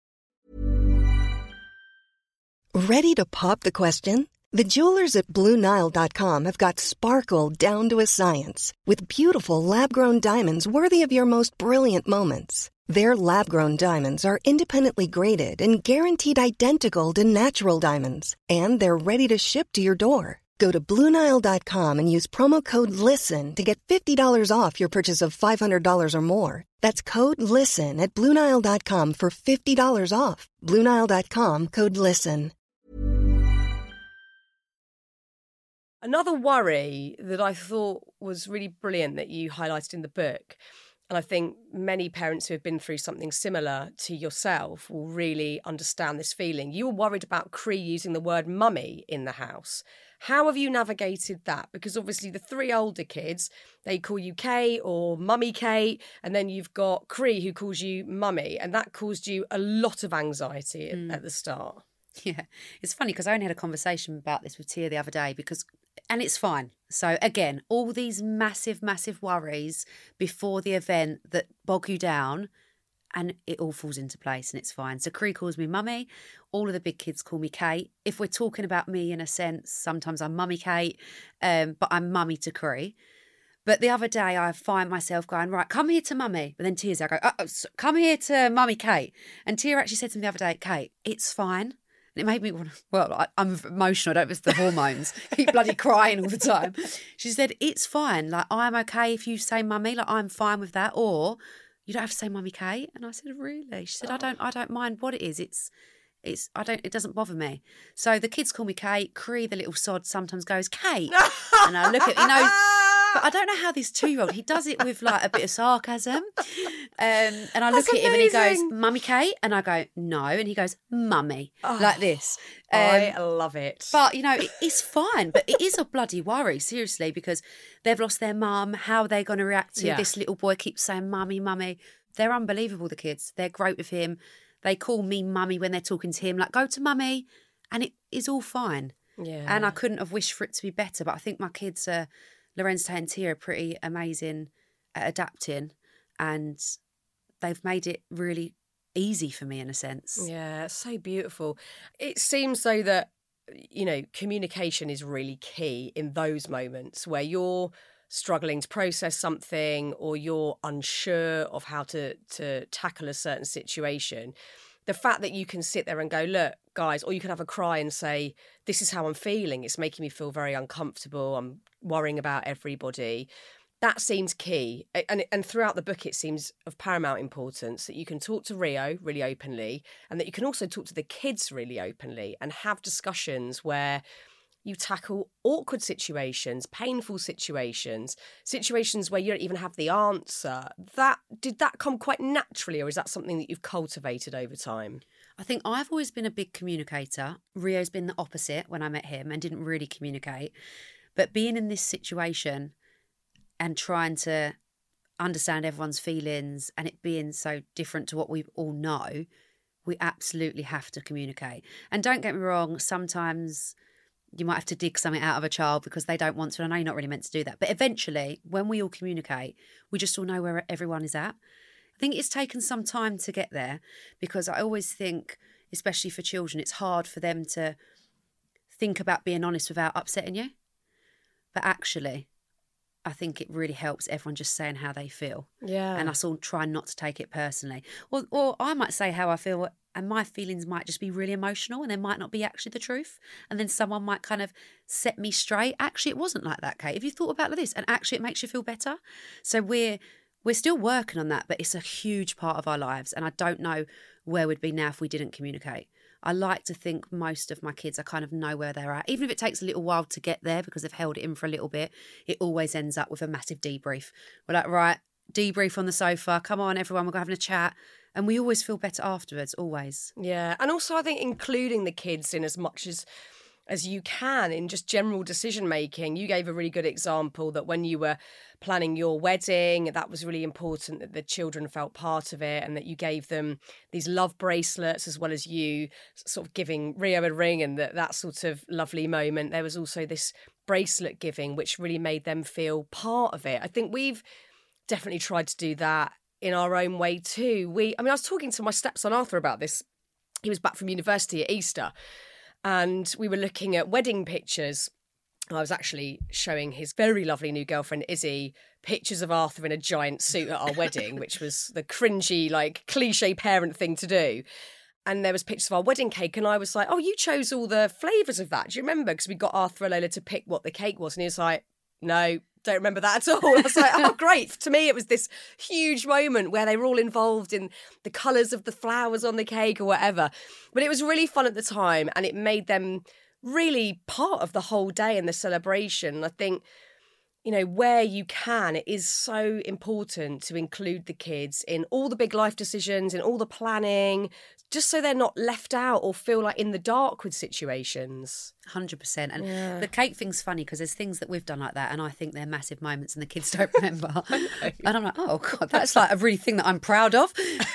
Ready to pop the question? The jewelers at BlueNile.com have got sparkle down to a science with beautiful lab-grown diamonds worthy of your most brilliant moments. Their lab-grown diamonds are independently graded and guaranteed identical to natural diamonds, and they're ready to ship to your door. Go to BlueNile.com and use promo code LISTEN to get $50 off your purchase of $500 or more. That's code LISTEN at BlueNile.com for $50 off. BlueNile.com, code LISTEN. Another worry that I thought was really brilliant that you highlighted in the book, and I think many parents who have been through something similar to yourself will really understand this feeling. You were worried about Cree using the word mummy in the house. How have you navigated that? Because obviously the 3 older kids, they call you Kay or Mummy Kate, and then you've got Cree who calls you Mummy, and that caused you a lot of anxiety at the start. Yeah, it's funny because I only had a conversation about this with Tia the other day because And it's fine. So again, all these massive, massive worries before the event that bog you down, and it all falls into place and it's fine. So Cree calls me mummy. All of the big kids call me Kate. If we're talking about me in a sense, sometimes I'm mummy Kate, but I'm mummy to Cree. But the other day I find myself going, right, come here to mummy. But then Tia's, I go, come here to mummy Kate. And Tia actually said to me the other day, Kate, it's fine. And it made me want to, well, I'm emotional. I don't know if it's the hormones. I keep bloody crying all the time. She said, it's fine. Like, I'm okay if you say mummy. Like, I'm fine with that. Or you don't have to say mummy Kate. And I said, really? She said, I don't mind what it is. It doesn't bother me. So the kids call me Kate. Cree, the little sod, sometimes goes, Kate. And I look at, but I don't know how this 2-year-old, he does it with like a bit of sarcasm. And I look at him and he goes, mummy Kate? And I go, no. And he goes, mummy, like this. I love it. But, it's fine. But it is a bloody worry, seriously, because they've lost their mum. How are they going to react to this little boy keeps saying, mummy, mummy? They're unbelievable, the kids. They're great with him. They call me mummy when they're talking to him, like, go to mummy. And it is all fine. Yeah. And I couldn't have wished for it to be better. But I think my kids are, Lorenz, Tay and Tia, are pretty amazing at adapting, and they've made it really easy for me in a sense. Yeah, it's so beautiful. It seems though that, communication is really key in those moments where you're struggling to process something or you're unsure of how to tackle a certain situation. The fact that you can sit there and go, look, guys, or you can have a cry and say, this is how I'm feeling. It's making me feel very uncomfortable. I'm worrying about everybody. That seems key. And throughout the book, it seems of paramount importance that you can talk to Rio really openly, and that you can also talk to the kids really openly and have discussions where you tackle awkward situations, painful situations where you don't even have the answer. Did that come quite naturally, or is that something that you've cultivated over time? I think I've always been a big communicator. Rio's been the opposite when I met him and didn't really communicate. But being in this situation and trying to understand everyone's feelings and it being so different to what we all know, we absolutely have to communicate. And don't get me wrong, sometimes you might have to dig something out of a child because they don't want to. And I know you're not really meant to do that. But eventually, when we all communicate, we just all know where everyone is at. I think it's taken some time to get there because I always think, especially for children, it's hard for them to think about being honest without upsetting you. But actually, I think it really helps everyone just saying how they feel. Yeah. And us all try not to take it personally. Or I might say how I feel, and my feelings might just be really emotional and they might not be actually the truth. And then someone might kind of set me straight. Actually, it wasn't like that, Kate. Have you thought about this? And actually, it makes you feel better. So we're still working on that, but it's a huge part of our lives. And I don't know where we'd be now if we didn't communicate. I like to think most of my kids, I kind of know where they're at. Even if it takes a little while to get there because they've held it in for a little bit, it always ends up with a massive debrief. We're like, right, debrief on the sofa. Come on, everyone, we're having a chat. And we always feel better afterwards, always. Yeah. And also I think including the kids in as much as you can in just general decision making. You gave a really good example that when you were planning your wedding, that was really important that the children felt part of it and that you gave them these love bracelets as well as you sort of giving Rio a ring and that sort of lovely moment. There was also this bracelet giving which really made them feel part of it. I think we've definitely tried to do that in our own way too. I was talking to my stepson Arthur about this. He was back from university at Easter and we were looking at wedding pictures. I was actually showing his very lovely new girlfriend, Izzy, pictures of Arthur in a giant suit at our wedding, which was the cringy, cliche parent thing to do. And there was pictures of our wedding cake. And I was like, oh, you chose all the flavours of that. Do you remember? Because we got Arthur and Lola to pick what the cake was. And he was like, no, don't remember that at all. I was like, oh, great. To me, it was this huge moment where they were all involved in the colours of the flowers on the cake or whatever. But it was really fun at the time and it made them really part of the whole day and the celebration. I think, where you can, it is so important to include the kids in all the big life decisions, in all the planning, just so they're not left out or feel like in the dark with situations. 100%. And the cake thing's funny because there's things that we've done like that and I think they're massive moments and the kids don't remember. And I'm like, oh, God, that's like a really thing that I'm proud of.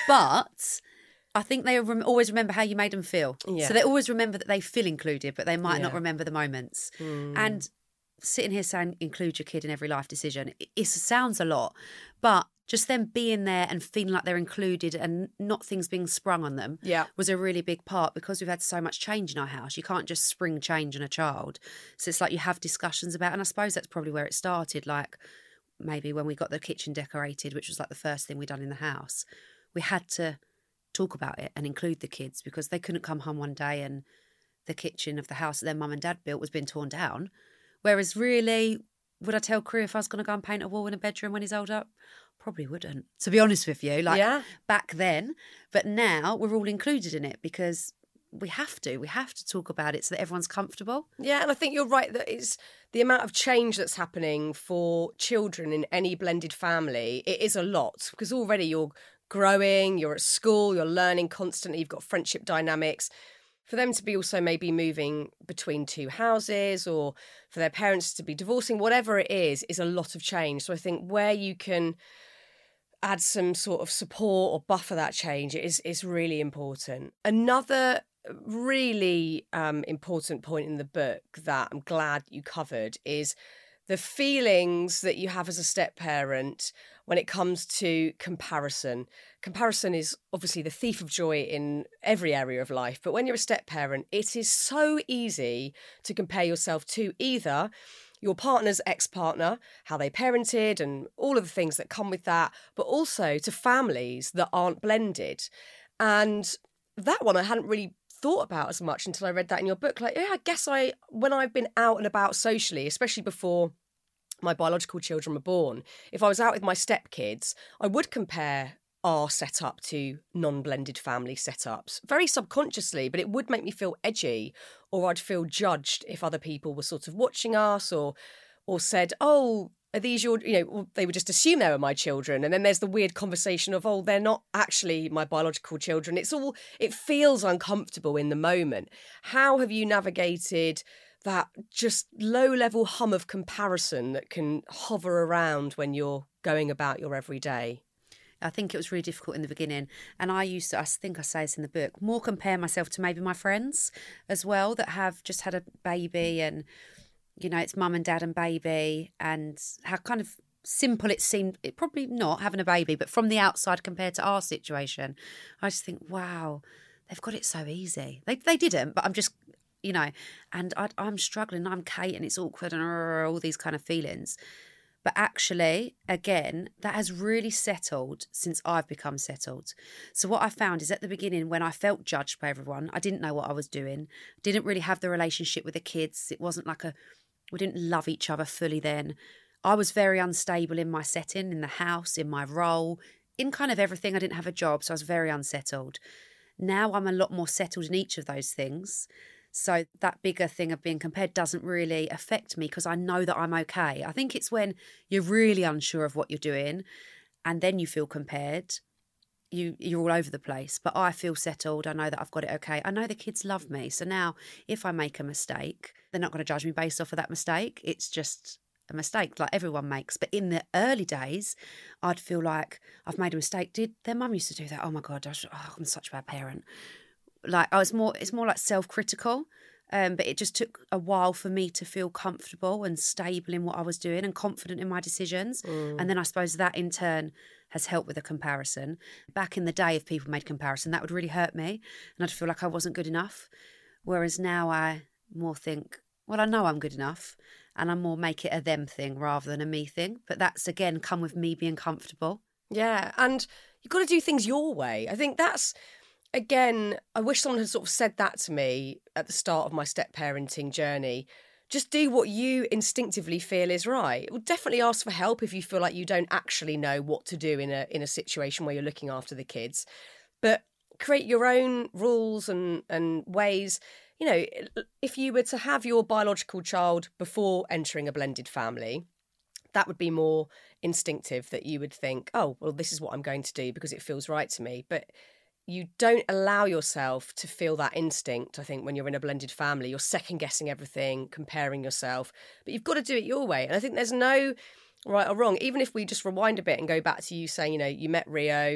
But I think they always remember how you made them feel. Yeah. So they always remember that they feel included, but they might not remember the moments. And sitting here saying include your kid in every life decision, it sounds a lot, but just them being there and feeling like they're included and not things being sprung on them was a really big part, because we've had so much change in our house. You can't just spring change on a child. So it's like you have discussions about, and I suppose that's probably where it started, like maybe when we got the kitchen decorated, which was like the first thing we'd done in the house. We had to talk about it and include the kids, because they couldn't come home one day and the kitchen of the house that their mum and dad built was being torn down. Whereas really, would I tell Crew if I was going to go and paint a wall in a bedroom when he's older? Probably wouldn't, to be honest with you. Back then. But now we're all included in it because we have to. We have to talk about it so that everyone's comfortable. Yeah, and I think you're right that it's the amount of change that's happening for children in any blended family. It is a lot, because already you're growing, you're at school, you're learning constantly, you've got friendship dynamics. For them to be also maybe moving between two houses, or for their parents to be divorcing, whatever it is a lot of change. So I think where you can add some sort of support or buffer that change is really important. Another really important point in the book that I'm glad you covered is the feelings that you have as a step-parent when it comes to comparison. Comparison is obviously the thief of joy in every area of life, but when you're a step-parent, it is so easy to compare yourself to either your partner's ex-partner, how they parented and all of the things that come with that, but also to families that aren't blended. And that one I hadn't really thought about as much until I read that in your book. Like, yeah, I guess when I've been out and about socially, especially before my biological children were born, if I was out with my stepkids, I would compare our setup to non-blended family setups, very subconsciously, but it would make me feel edgy, or I'd feel judged if other people were sort of watching us or said, oh, are these your, they would just assume they were my children. And then there's the weird conversation of, oh, they're not actually my biological children. It feels uncomfortable in the moment. How have you navigated that just low-level hum of comparison that can hover around when you're going about your everyday? I think it was really difficult in the beginning. And I think I say this in the book, more compare myself to maybe my friends as well that have just had a baby, and, it's mum and dad and baby, and how kind of simple it seemed. It probably not having a baby, but from the outside compared to our situation, I just think, wow, they've got it so easy. They didn't, but I'm just, and I'm struggling. I'm Kate and it's awkward and all these kind of feelings. But actually, again, that has really settled since I've become settled. So what I found is at the beginning, when I felt judged by everyone, I didn't know what I was doing. Didn't really have the relationship with the kids. It wasn't like we didn't love each other fully then. I was very unstable in my setting, in the house, in my role, in kind of everything. I didn't have a job, so I was very unsettled. Now I'm a lot more settled in each of those things. So that bigger thing of being compared doesn't really affect me because I know that I'm okay. I think it's when you're really unsure of what you're doing and then you feel compared, you're all over the place. But I feel settled. I know that I've got it okay. I know the kids love me. So now if I make a mistake, they're not going to judge me based off of that mistake. It's just a mistake like everyone makes. But in the early days, I'd feel like I've made a mistake. Did their mum used to do that? Oh my God, I'm such a bad parent. It's more like self-critical, but it just took a while for me to feel comfortable and stable in what I was doing and confident in my decisions. And then I suppose that in turn has helped with a comparison. Back in the day, if people made comparison, that would really hurt me and I'd feel like I wasn't good enough. Whereas now I more think, well, I know I'm good enough, and I more make it a them thing rather than a me thing. But that's, again, come with me being comfortable. Yeah, and you've got to do things your way. I think that's... Again, I wish someone had sort of said that to me at the start of my step-parenting journey. Just do what you instinctively feel is right. Well, definitely ask for help if you feel like you don't actually know what to do in a situation where you're looking after the kids. But create your own rules and ways. If you were to have your biological child before entering a blended family, that would be more instinctive, that you would think, oh, well, this is what I'm going to do because it feels right to me. But you don't allow yourself to feel that instinct, I think, when you're in a blended family. You're second-guessing everything, comparing yourself. But you've got to do it your way. And I think there's no right or wrong. Even if we just rewind a bit and go back to you saying, you met Rio,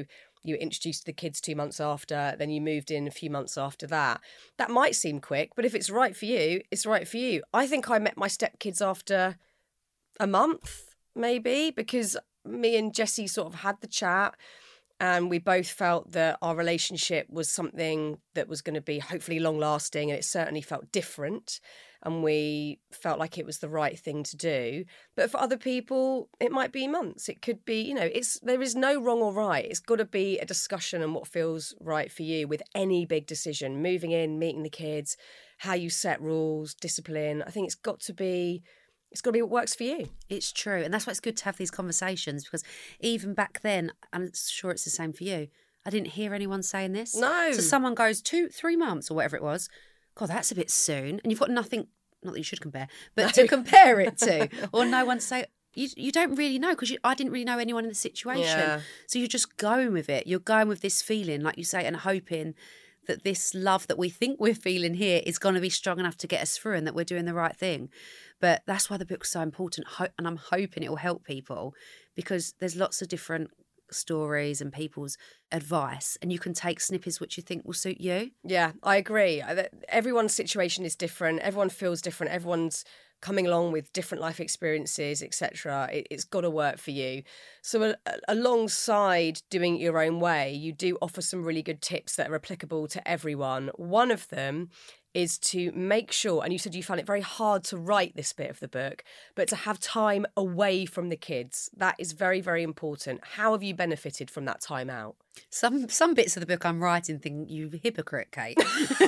you were introduced to the kids 2 months after, then you moved in a few months after that. That might seem quick, but if it's right for you, it's right for you. I think I met my stepkids after a month, maybe, because me and Jessie sort of had the chat and we both felt that our relationship was something that was going to be hopefully long lasting, and it certainly felt different. And we felt like it was the right thing to do. But for other people, it might be months. It could be, there is no wrong or right. It's got to be a discussion on what feels right for you with any big decision. Moving in, meeting the kids, how you set rules, discipline. I think it's got to be what works for you. It's true. And that's why it's good to have these conversations, because even back then, I'm sure it's the same for you, I didn't hear anyone saying this. No. So someone goes 2-3 months or whatever it was. God, that's a bit soon. And you've got nothing, not that you should compare, but to compare it to. Or no one say, you don't really know, because I didn't really know anyone in the situation. Yeah. So you're just going with it. You're going with this feeling, like you say, and hoping that this love that we think we're feeling here is going to be strong enough to get us through and that we're doing the right thing. But that's why the book's so important. And I'm hoping it will help people, because there's lots of different stories and people's advice, and you can take snippets which you think will suit you. Yeah, I agree. Everyone's situation is different. Everyone feels different. Everyone's coming along with different life experiences, etc. It's got to work for you. So alongside doing it your own way, you do offer some really good tips that are applicable to everyone. One of them is to make sure, and you said you found it very hard to write this bit of the book, but to have time away from the kids. That is very, very important. How have you benefited from that time out? Some bits of the book I'm writing think, you hypocrite, Kate,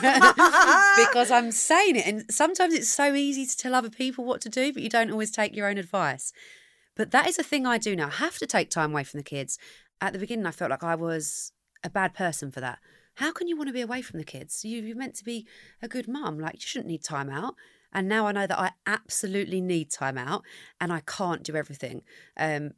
because I'm saying it. And sometimes it's so easy to tell other people what to do, but you don't always take your own advice. But that is a thing I do now. I have to take time away from the kids. At the beginning, I felt like I was a bad person for that. How can you want to be away from the kids? You're meant to be a good mum. Like, you shouldn't need time out. And now I know that I absolutely need time out, and I can't do everything. And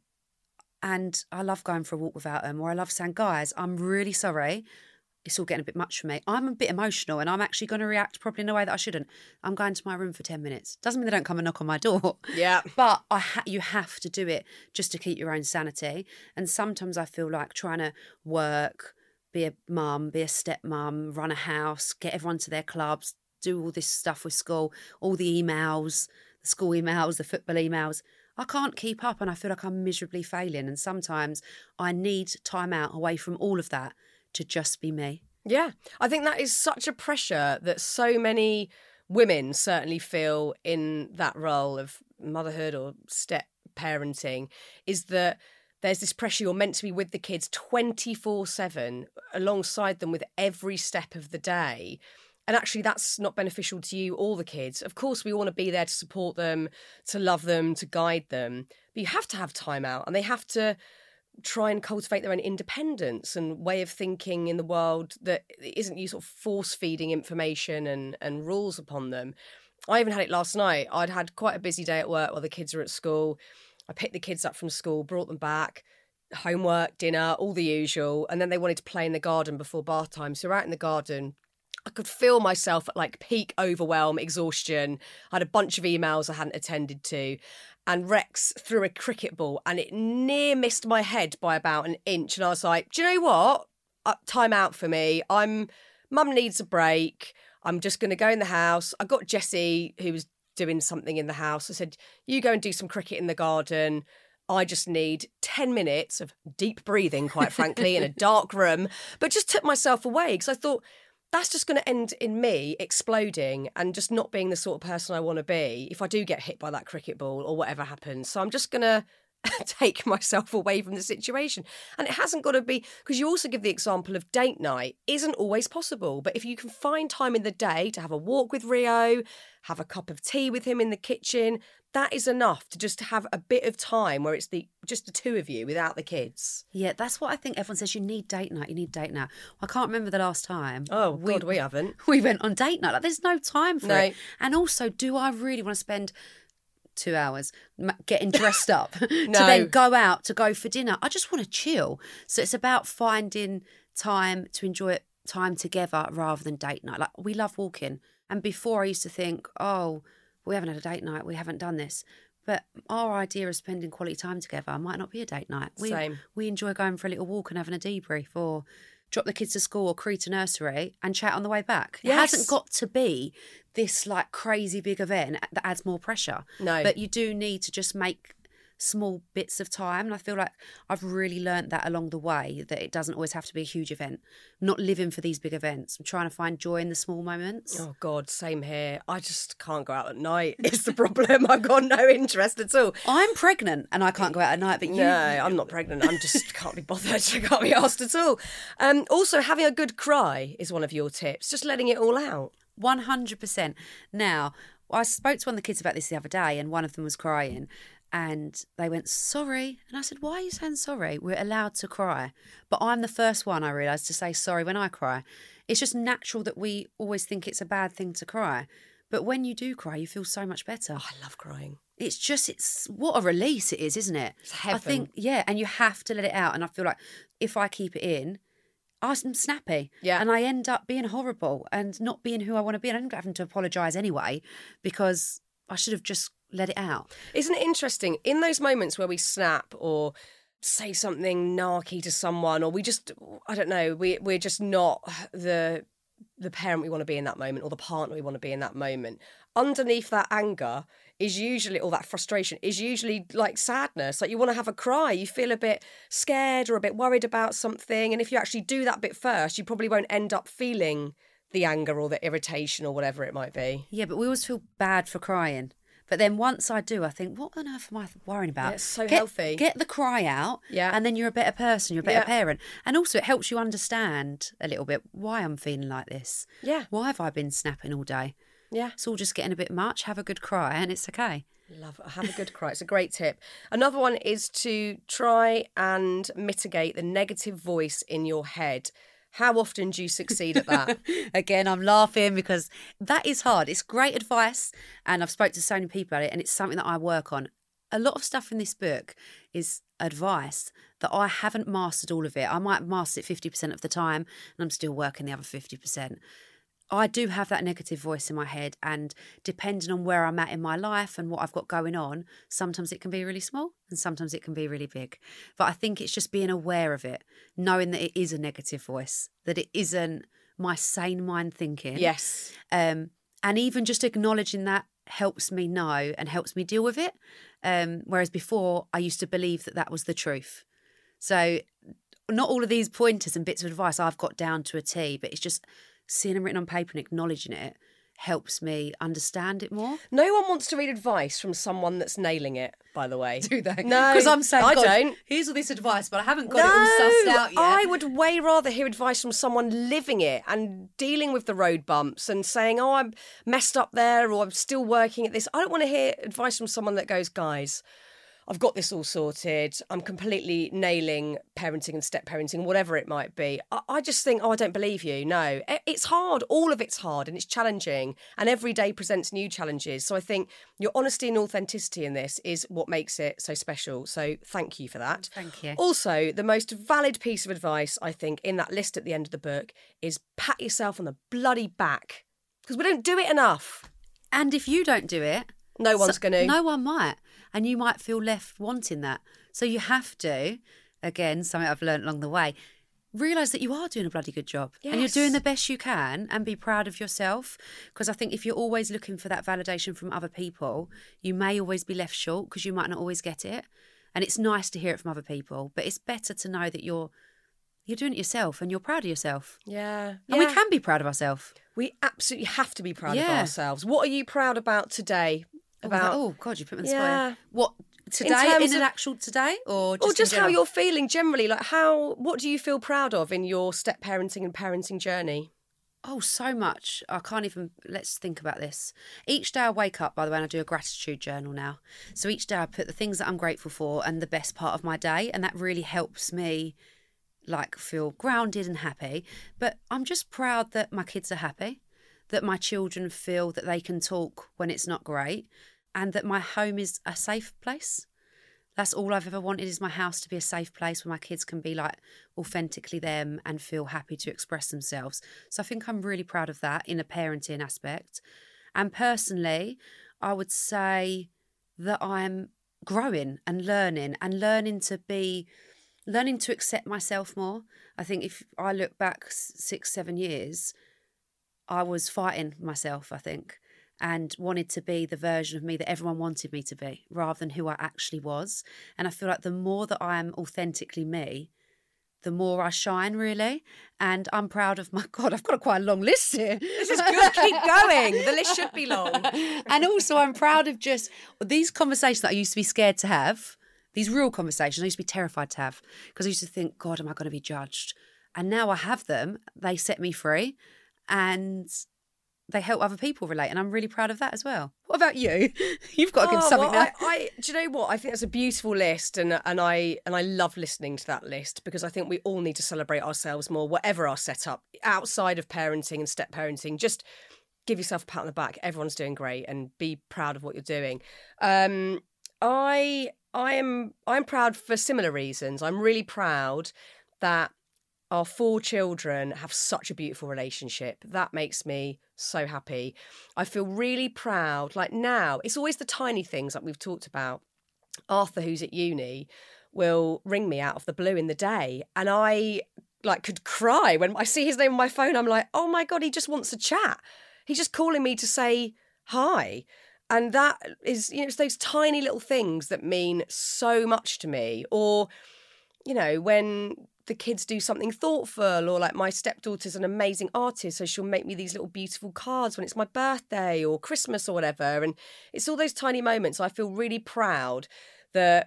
I love going for a walk without them, or I love saying, guys, I'm really sorry. It's all getting a bit much for me. I'm a bit emotional, and I'm actually going to react probably in a way that I shouldn't. I'm going to my room for 10 minutes. Doesn't mean they don't come and knock on my door. Yeah. But you have to do it just to keep your own sanity. And sometimes I feel like trying to work, be a mum, be a stepmum, run a house, get everyone to their clubs, do all this stuff with school, all the emails, the school emails, the football emails. I can't keep up, and I feel like I'm miserably failing. And sometimes I need time out away from all of that to just be me. Yeah, I think that is such a pressure that so many women certainly feel in that role of motherhood or step parenting, is that there's this pressure you're meant to be with the kids 24/7 alongside them with every step of the day. And actually, that's not beneficial to you or the kids. Of course, we want to be there to support them, to love them, to guide them. But you have to have time out, and they have to try and cultivate their own independence and way of thinking in the world that isn't you sort of force-feeding information and rules upon them. I even had it last night. I'd had quite a busy day at work while the kids were at school. I picked the kids up from school, brought them back, homework, dinner, all the usual. And then they wanted to play in the garden before bath time. So we're out in the garden. I could feel myself at like peak overwhelm, exhaustion. I had a bunch of emails I hadn't attended to. And Rex threw a cricket ball and it near missed my head by about an inch. And I was like, do you know what? Time out for me. Mum needs a break. I'm just going to go in the house. I got Jessie, who was doing something in the house. I said, you go and do some cricket in the garden. I just need 10 minutes of deep breathing, quite frankly, in a dark room. But just took myself away because I thought, that's just going to end in me exploding and just not being the sort of person I want to be if I do get hit by that cricket ball or whatever happens. So I'm just going to take myself away from the situation. And it hasn't got to be, because you also give the example of date night isn't always possible. But if you can find time in the day to have a walk with Rio, have a cup of tea with him in the kitchen, that is enough to just have a bit of time where it's just the two of you without the kids. Yeah, that's what I think everyone says. You need date night. You need date night. I can't remember the last time. Oh, God, we haven't. We went on date night. Like, there's no time for No. it. And also, do I really want to spend 2 hours getting dressed up to then go out to go for dinner? I just want to chill. So it's about finding time to enjoy time together rather than date night. Like, we love walking. And before I used to think, oh, we haven't had a date night, we haven't done this. But our idea of spending quality time together might not be a date night. Same. We enjoy going for a little walk and having a debrief, or drop the kids to school or Cree to nursery and chat on the way back. It Yes. hasn't got to be this like crazy big event that adds more pressure. No. But you do need to just make small bits of time. And I feel like I've really learnt that along the way, that it doesn't always have to be a huge event. I'm not living for these big events. I'm trying to find joy in the small moments. Oh, God, same here. I just can't go out at night. It's the problem. I've got no interest at all. I'm pregnant and I can't go out at night, but you... No, I'm not pregnant. I'm just can't be bothered. I can't be asked at all. Also, having a good cry is one of your tips. Just letting it all out. 100%. Now, I spoke to one of the kids about this the other day, and one of them was crying, and they went, sorry. And I said, why are you saying sorry? We're allowed to cry. But I'm the first one, I realised, to say sorry when I cry. It's just natural that we always think it's a bad thing to cry. But when you do cry, you feel so much better. Oh, I love crying. It's what a release it is, isn't it? It's heaven. I think, yeah, and you have to let it out. And I feel like if I keep it in, I'm snappy. Yeah. And I end up being horrible and not being who I want to be. And I end up having to apologise anyway, because I should have just let it out. Isn't it interesting? In those moments where we snap or say something narky to someone, or we just, I don't know, we're just not the parent we want to be in that moment, or the partner we want to be in that moment. Underneath that anger is usually, or that frustration is usually like sadness. Like you want to have a cry. You feel a bit scared or a bit worried about something. And if you actually do that bit first, you probably won't end up feeling the anger or the irritation or whatever it might be. Yeah, but we always feel bad for crying. But then once I do, I think, what on earth am I worrying about? Yeah, it's so healthy. Get the cry out, Yeah. and then you're a better person, you're a better Yeah. parent. And also it helps you understand a little bit why I'm feeling like this. Yeah. Why have I been snapping all day? Yeah. It's all just getting a bit much. Have a good cry and it's okay. Love it. Have a good cry. It's a great tip. Another one is to try and mitigate the negative voice in your head. How often do you succeed at that? Again, I'm laughing because that is hard. It's great advice, and I've spoke to so many people about it, and it's something that I work on. A lot of stuff in this book is advice that I haven't mastered all of it. I might master it 50% of the time, and I'm still working the other 50%. I do have that negative voice in my head, and depending on where I'm at in my life and what I've got going on, sometimes it can be really small and sometimes it can be really big. But I think it's just being aware of it, knowing that it is a negative voice, that it isn't my sane mind thinking. Yes. And even just acknowledging that helps me know and helps me deal with it. Whereas before, I used to believe that that was the truth. So not all of these pointers and bits of advice I've got down to a T, but it's just seeing them written on paper and acknowledging it helps me understand it more. No one wants to read advice from someone that's nailing it, by the way. Do they? No. Because I'm saying, I God, don't. here's all this advice, but I haven't got it all sussed out yet. I would way rather hear advice from someone living it and dealing with the road bumps and saying, oh, I'm messed up there, or I'm still working at this. I don't want to hear advice from someone that goes, guys, I've got this all sorted. I'm completely nailing parenting and step parenting, whatever it might be. I just think, oh, I don't believe you. No, it's hard. All of it's hard and it's challenging. And every day presents new challenges. So I think your honesty and authenticity in this is what makes it so special. So thank you for that. Thank you. Also, the most valid piece of advice, I think, in that list at the end of the book is pat yourself on the bloody back. Because we don't do it enough. And if you don't do it, No one's going to. No one might. And you might feel left wanting that. So you have to, again, something I've learned along the way, realise that you are doing a bloody good job. Yes. And you're doing the best you can, and be proud of yourself. Because I think if you're always looking for that validation from other people, you may always be left short because you might not always get it. And it's nice to hear it from other people, but it's better to know that you're doing it yourself and you're proud of yourself. Yeah. And we can be proud of ourselves. We absolutely have to be proud of Yeah. ourselves. What are you proud about today? Oh, God, you put me on the spot. Yeah. What, today, terms in an of- actual today? Or Or just in how general? you're feeling generally. Like what do you feel proud of in your step parenting and parenting journey? Oh, so much. I can't even, let's think about this. Each day I wake up, by the way, and I do a gratitude journal now. So each day I put the things that I'm grateful for and the best part of my day. And that really helps me feel grounded and happy. But I'm just proud that my kids are happy, that my children feel that they can talk when it's not great, and that my home is a safe place. That's all I've ever wanted, is my house to be a safe place where my kids can be authentically them and feel happy to express themselves. So I think I'm really proud of that in a parenting aspect. And personally, I would say that I'm growing and learning to accept myself more. I think if I look back 6-7 years, I was fighting myself, I think, and wanted to be the version of me that everyone wanted me to be rather than who I actually was. And I feel like the more that I am authentically me, the more I shine, really. And I'm proud of my God, I've got quite a long list here. This is good. Keep going. The list should be long. And also I'm proud of just these conversations that I used to be scared to have, these real conversations I used to be terrified to have because I used to think, God, am I going to be judged? And now I have them. They set me free and they help other people relate. And I'm really proud of that as well. What about you? You've got to give something now. Do you know what? I think that's a beautiful list and I love listening to that list because I think we all need to celebrate ourselves more, whatever our setup, outside of parenting and step parenting. Just give yourself a pat on the back. Everyone's doing great and be proud of what you're doing. I'm proud for similar reasons. I'm really proud that our 4 children have such a beautiful relationship. That makes me so happy. I feel really proud. Like now, it's always the tiny things like we've talked about. Arthur, who's at uni, will ring me out of the blue in the day and I could cry when I see his name on my phone. I'm like, oh my God, he just wants to chat. He's just calling me to say hi. And that is, it's those tiny little things that mean so much to me. Or, when the kids do something thoughtful, or like my stepdaughter's an amazing artist, so she'll make me these little beautiful cards when it's my birthday or Christmas or whatever. And it's all those tiny moments. I feel really proud that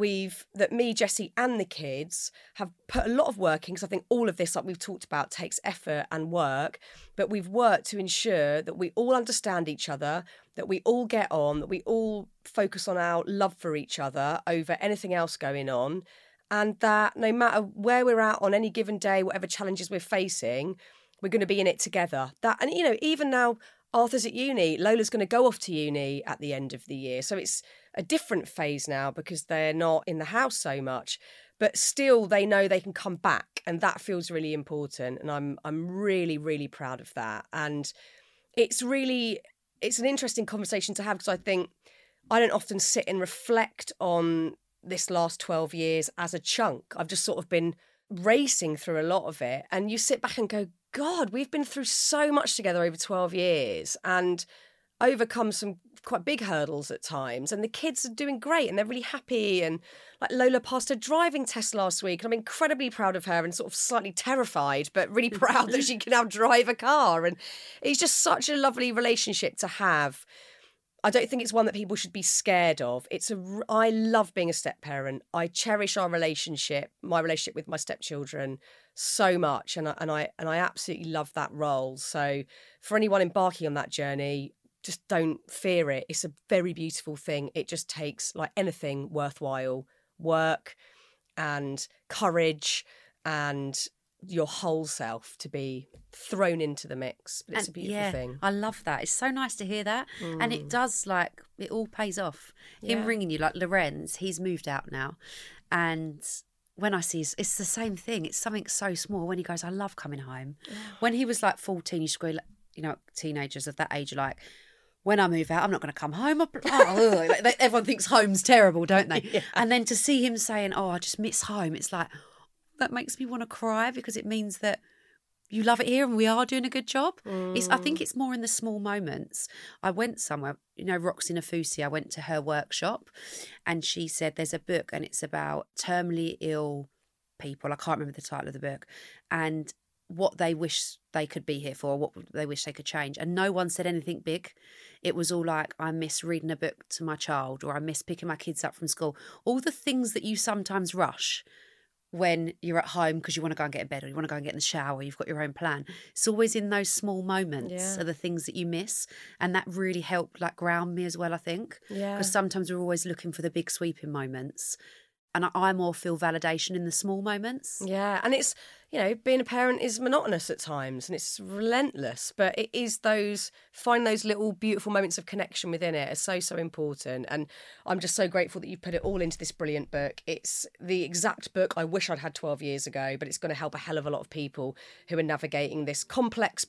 me, Jessie and the kids have put a lot of work in, because I think all of this, like we've talked about, takes effort and work, but we've worked to ensure that we all understand each other, that we all get on, that we all focus on our love for each other over anything else going on, and that no matter where we're at on any given day, whatever challenges we're facing, we're going to be in it together. And even now Arthur's at uni, Lola's going to go off to uni at the end of the year, so it's a different phase now because they're not in the house so much, but still they know they can come back, and that feels really important, and I'm really, really proud of that. And it's an interesting conversation to have, because I think I don't often sit and reflect on this last 12 years as a chunk. I've just sort of been racing through a lot of it, and you sit back and go, God, we've been through so much together over 12 years and overcome some quite big hurdles at times, and the kids are doing great and they're really happy. And like Lola passed her driving test last week, and I'm incredibly proud of her and sort of slightly terrified, but really proud that she can now drive a car. And it's just such a lovely relationship to have. I don't think it's one that people should be scared of. I love being a step parent. I cherish my relationship with my stepchildren so much, and I absolutely love that role. So for anyone embarking on that journey, just don't fear it. It's a very beautiful thing. It just takes, like anything worthwhile, work and courage and your whole self to be thrown into the mix. But it's a beautiful thing. I love that. It's so nice to hear that. And it does, it all pays off. Him ringing you, like Lorenz, he's moved out now. And when I see it's the same thing. It's something so small. When he goes, I love coming home. Yeah. When he was like 14, you should go, teenagers of that age are like, when I move out, I'm not going to come home. Everyone thinks home's terrible, don't they? Yeah. And then to see him saying, oh, I just miss home. It's like, that makes me want to cry, because it means that you love it here and we are doing a good job. I think it's more in the small moments. I went somewhere, Roxy Nafusi, I went to her workshop and she said there's a book and it's about terminally ill people. I can't remember the title of the book. And what they wish they could be here for, what they wish they could change. And no one said anything big. It was all like, I miss reading a book to my child, or I miss picking my kids up from school. All the things that you sometimes rush when you're at home because you want to go and get in bed, or you want to go and get in the shower, you've got your own plan. It's always in those small moments are the things that you miss. And that really helped ground me as well, I think. Yeah. Because sometimes we're always looking for the big sweeping moments. And I more feel validation in the small moments. Yeah, and it's, being a parent is monotonous at times and it's relentless, but it is find those little beautiful moments of connection within it is so, so important. And I'm just so grateful that you put it all into this brilliant book. It's the exact book I wish I'd had 12 years ago, but it's going to help a hell of a lot of people who are navigating this complex but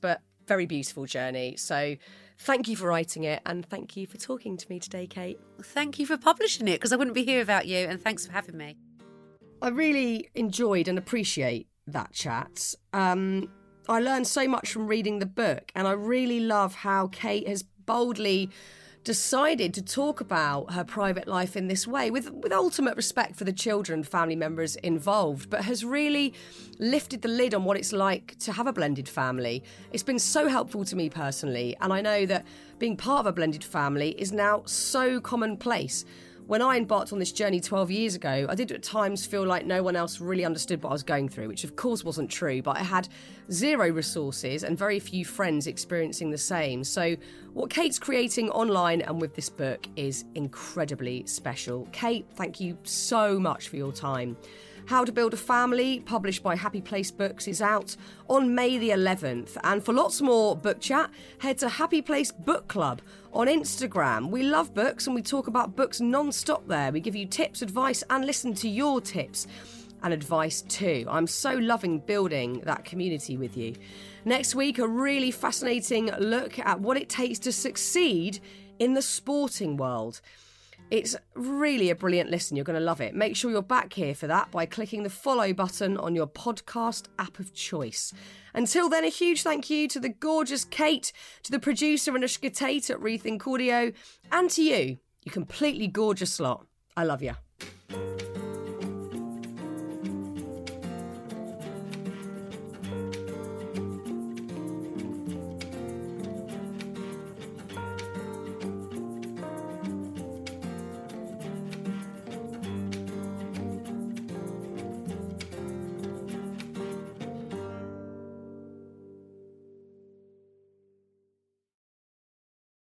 very beautiful journey. So thank you for writing it, and thank you for talking to me today, Kate. Thank you for publishing it, because I wouldn't be here without you, and thanks for having me. I really enjoyed and appreciate that chat. I learned so much from reading the book, and I really love how Kate has boldly decided to talk about her private life in this way, with ultimate respect for the children and family members involved, but has really lifted the lid on what it's like to have a blended family. It's been so helpful to me personally, and I know that being part of a blended family is now so commonplace. When I embarked on this journey 12 years ago, I did at times feel like no one else really understood what I was going through, which of course wasn't true, but I had zero resources and very few friends experiencing the same. So what Kate's creating online and with this book is incredibly special. Kate, thank you so much for your time. How to Build a Family, published by Happy Place Books, is out on May the 11th. And for lots more book chat, head to Happy Place Book Club on Instagram. We love books and we talk about books non-stop there. We give you tips, advice, and listen to your tips and advice too. I'm so loving building that community with you. Next week, a really fascinating look at what it takes to succeed in the sporting world. It's really a brilliant listen. You're going to love it. Make sure you're back here for that by clicking the follow button on your podcast app of choice. Until then, a huge thank you to the gorgeous Kate, to the producer Anushka Tate at Rethink Audio, and to you, you completely gorgeous lot. I love you.